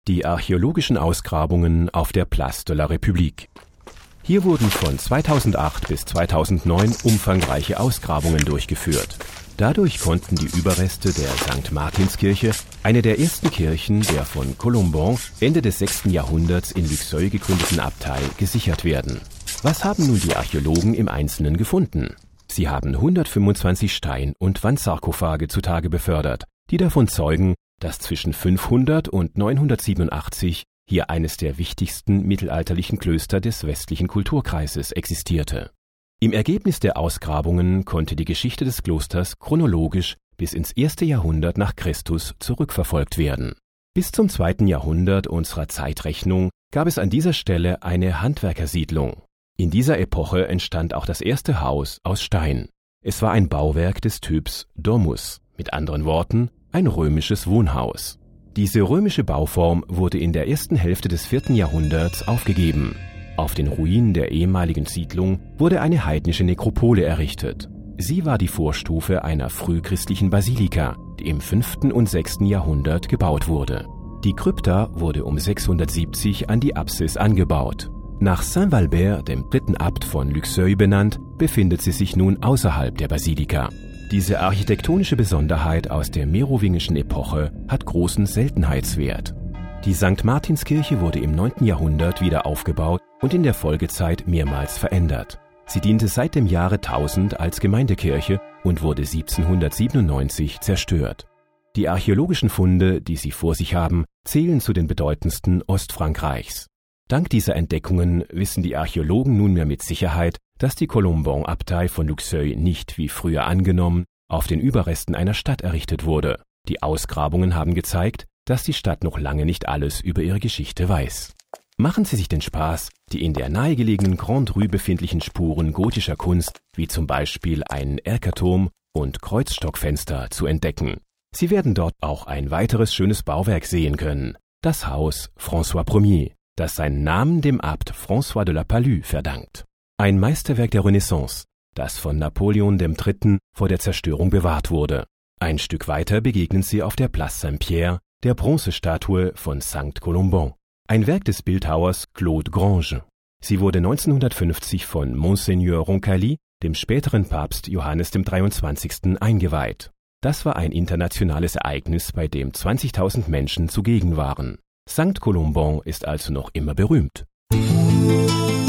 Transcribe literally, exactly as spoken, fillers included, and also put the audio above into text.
Die archäologischen Ausgrabungen auf der Place de la République. Hier wurden von zweitausendacht bis zweitausendneun umfangreiche Ausgrabungen durchgeführt. Dadurch konnten die Überreste der Sankt Martinskirche, eine der ersten Kirchen der von Colomban Ende des sechsten Jahrhunderts in Luxeuil gegründeten Abtei, gesichert werden. Was haben nun die Archäologen im Einzelnen gefunden? Sie haben hundertfünfundzwanzig Stein- und Wandsarkophage zutage befördert, die davon zeugen, dass zwischen fünfhundert und neunhundertsiebenundachtzig hier eines der wichtigsten mittelalterlichen Klöster des westlichen Kulturkreises existierte. Im Ergebnis der Ausgrabungen konnte die Geschichte des Klosters chronologisch bis ins erste Jahrhundert nach Christus zurückverfolgt werden. Bis zum zweiten Jahrhundert unserer Zeitrechnung gab es an dieser Stelle eine Handwerkersiedlung. In dieser Epoche entstand auch das erste Haus aus Stein. Es war ein Bauwerk des Typs Domus, mit anderen Worten ein römisches Wohnhaus. Diese römische Bauform wurde in der ersten Hälfte des vierten Jahrhunderts aufgegeben. Auf den Ruinen der ehemaligen Siedlung wurde eine heidnische Nekropole errichtet. Sie war die Vorstufe einer frühchristlichen Basilika, die im fünften und sechsten Jahrhundert gebaut wurde. Die Krypta wurde um sechshundertsiebzig an die Apsis angebaut. Nach Saint Valbert, dem dritten Abt von Luxeuil benannt, befindet sie sich nun außerhalb der Basilika. Diese architektonische Besonderheit aus der merowingischen Epoche hat großen Seltenheitswert. Die Sankt Martinskirche wurde im neunten Jahrhundert wieder aufgebaut und in der Folgezeit mehrmals verändert. Sie diente seit dem Jahre tausend als Gemeindekirche und wurde siebzehnhundertsiebenundneunzig zerstört. Die archäologischen Funde, die Sie vor sich haben, zählen zu den bedeutendsten Ostfrankreichs. Dank dieser Entdeckungen wissen die Archäologen nunmehr mit Sicherheit, dass die Colomban-Abtei von Luxeuil nicht, wie früher angenommen, auf den Überresten einer Stadt errichtet wurde. Die Ausgrabungen haben gezeigt, dass die Stadt noch lange nicht alles über ihre Geschichte weiß. Machen Sie sich den Spaß, die in der nahegelegenen Grande Rue befindlichen Spuren gotischer Kunst, wie zum Beispiel einen Erkerturm und Kreuzstockfenster, zu entdecken. Sie werden dort auch ein weiteres schönes Bauwerk sehen können, das Haus François Ier, das seinen Namen dem Abt François de la Palue verdankt. Ein Meisterwerk der Renaissance, das von Napoleon dem Dritten vor der Zerstörung bewahrt wurde. Ein Stück weiter begegnen Sie auf der Place Saint-Pierre der Bronzestatue von Sankt Colomban, ein Werk des Bildhauers Claude Grange. Sie wurde neunzehnhundertfünfzig von Monseigneur Roncalli, dem späteren Papst Johannes dem dreiundzwanzigsten eingeweiht. Das war ein internationales Ereignis, bei dem zwanzigtausend Menschen zugegen waren. Sankt Colomban ist also noch immer berühmt.